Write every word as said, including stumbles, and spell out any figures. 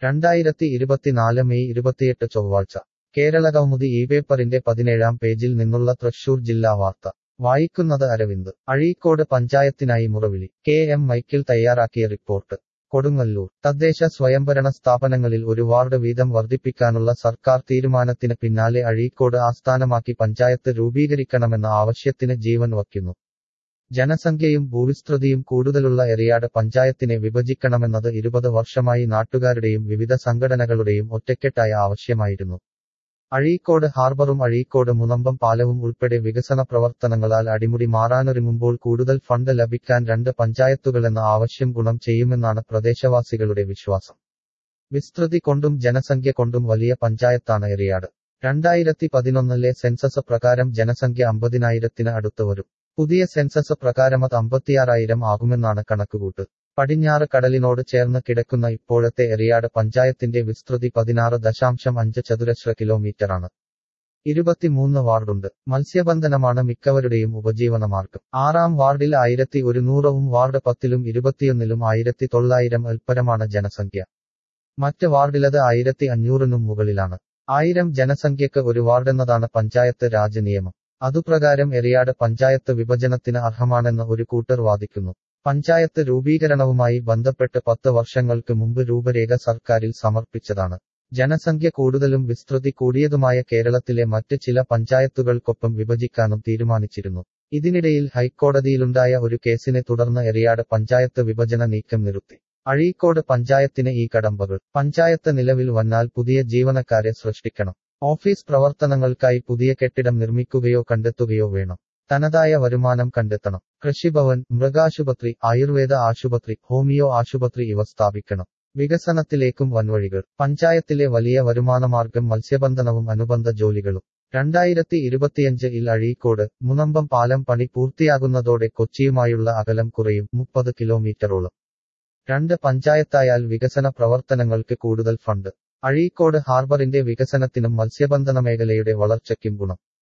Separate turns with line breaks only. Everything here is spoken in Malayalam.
രണ്ടായിരത്തി ഇരുപത്തിനാല് മെയ് ഇരുപത്തിയെട്ട് ചൊവ്വാഴ്ച കേരളകൗമുദി ഈ പേപ്പറിന്റെ പതിനേഴാം പേജിൽ നിന്നുള്ള തൃശൂർ ജില്ലാ വാർത്ത വായിക്കുന്നത് അരവിന്ദ്. അഴീക്കോട് പഞ്ചായത്തിനായി മുറവിളി. കെ എം മൈക്കിൾ തയ്യാറാക്കിയ റിപ്പോർട്ട്. കൊടുങ്ങല്ലൂർ. തദ്ദേശ സ്വയംഭരണ സ്ഥാപനങ്ങളിൽ ഒരു വാർഡ് വീതം വർദ്ധിപ്പിക്കാനുള്ള സർക്കാർ തീരുമാനത്തിന് പിന്നാലെ അഴീക്കോട് ആസ്ഥാനമാക്കി പഞ്ചായത്ത് രൂപീകരിക്കണമെന്ന ആവശ്യത്തിന് ജീവൻ വയ്ക്കുന്നു. ജനസംഖ്യയും ഭൂവിസ്തൃതിയും കൂടുതലുള്ള എറിയാട് പഞ്ചായത്തിനെ വിഭജിക്കണമെന്നത് ഇരുപത് വർഷമായി നാട്ടുകാരുടെയും വിവിധ സംഘടനകളുടെയും ഒറ്റക്കെട്ടായ ആവശ്യമായിരുന്നു. അഴീക്കോട് ഹാർബറും അഴീക്കോട് മുനമ്പം പാലവും ഉൾപ്പെടെ വികസന പ്രവർത്തനങ്ങളാൽ അടിമുടി മാറാനൊരുങ്ങുമ്പോൾ കൂടുതൽ ഫണ്ട് ലഭിക്കാൻ രണ്ട് പഞ്ചായത്തുകളെന്ന ആവശ്യം ഗുണം ചെയ്യുമെന്നാണ് പ്രദേശവാസികളുടെ വിശ്വാസം. വിസ്തൃതി കൊണ്ടും ജനസംഖ്യ കൊണ്ടും വലിയ പഞ്ചായത്താണ് എറിയാട്. രണ്ടായിരത്തി പതിനൊന്നിലെ സെൻസസ് പ്രകാരം ജനസംഖ്യ അമ്പതിനായിരത്തിന് അടുത്ത് വരും. പുതിയ സെൻസസ് പ്രകാരമത് അമ്പത്തിയാറായിരം ആകുമെന്നാണ് കണക്കുകൂട്ട്. പടിഞ്ഞാറ് കടലിനോട് ചേർന്ന് കിടക്കുന്ന ഇപ്പോഴത്തെ എറിയാട് പഞ്ചായത്തിന്റെ വിസ്തൃതി പതിനാറ് ദശാംശം അഞ്ച് ചതുരശ്ര കിലോമീറ്ററാണ്. ഇരുപത്തിമൂന്ന് വാർഡുണ്ട്. മത്സ്യബന്ധനമാണ് മിക്കവരുടെയും ഉപജീവനമാർഗം. ആറാം വാർഡിൽ ആയിരത്തി ഒരുന്നൂറും വാർഡ് പത്തിലും ഇരുപത്തിയൊന്നിലും ആയിരത്തി തൊള്ളായിരം അൽപ്പരമാണ് ജനസംഖ്യ. മറ്റ് വാർഡിലത് ആയിരത്തി അഞ്ഞൂറിനും മുകളിലാണ്. ആയിരം ജനസംഖ്യക്ക് ഒരു വാർഡെന്നതാണ് പഞ്ചായത്ത് രാജ് നിയമം. അതുപ്രകാരം എറിയാട് പഞ്ചായത്ത് വിഭജനത്തിന് അർഹമാണെന്ന് ഒരു കൂട്ടർ വാദിക്കുന്നു. പഞ്ചായത്ത് രൂപീകരണവുമായി ബന്ധപ്പെട്ട് പത്ത് വർഷങ്ങൾക്ക് മുമ്പ് രൂപരേഖ സർക്കാരിൽ സമർപ്പിച്ചതാണ്. ജനസംഖ്യ കൂടുതലും വിസ്തൃതി കൂടിയതുമായ കേരളത്തിലെ മറ്റ് ചില പഞ്ചായത്തുകൾക്കൊപ്പം വിഭജിക്കാനും തീരുമാനിച്ചിരുന്നു. ഇതിനിടയിൽ ഹൈക്കോടതിയിലുണ്ടായ ഒരു കേസിനെ തുടർന്ന് എറിയാട് പഞ്ചായത്ത് വിഭജന നീക്കം നിർത്തി. അഴീക്കോട് പഞ്ചായത്തിന് ഈ കടമ്പകൾ. പഞ്ചായത്ത് നിലവിൽ വന്നാൽ പുതിയ ജീവനക്കാരെ സൃഷ്ടിക്കണം. ഓഫീസ് പ്രവർത്തനങ്ങൾക്കായി പുതിയ കെട്ടിടം നിർമ്മിക്കുകയോ കണ്ടെത്തുകയോ വേണം. തനതായ വരുമാനം കണ്ടെത്തണം. കൃഷിഭവൻ, മൃഗാശുപത്രി, ആയുർവേദ ആശുപത്രി, ഹോമിയോ ആശുപത്രി ഇവ സ്ഥാപിക്കണം. വികസനത്തിലേക്കും വൻവഴികൾ. പഞ്ചായത്തിലെ വലിയ വരുമാനമാർഗം മത്സ്യബന്ധനവും അനുബന്ധ ജോലികളും. രണ്ടായിരത്തി ഇരുപത്തിയഞ്ച് ഇൽ അഴീക്കോട് മുനമ്പം പാലം പണി പൂർത്തിയാകുന്നതോടെ കൊച്ചിയുമായുള്ള അകലം കുറയും. മുപ്പത് കിലോമീറ്ററോളം. രണ്ട് പഞ്ചായത്തായാൽ വികസന പ്രവർത്തനങ്ങൾക്ക് കൂടുതൽ ഫണ്ട്. അഴീക്കോട് ഹാർബറിന്റെ വികസനത്തിനും മത്സ്യബന്ധന മേഖലയുടെ വളർച്ചയ്ക്കും ഗുണം.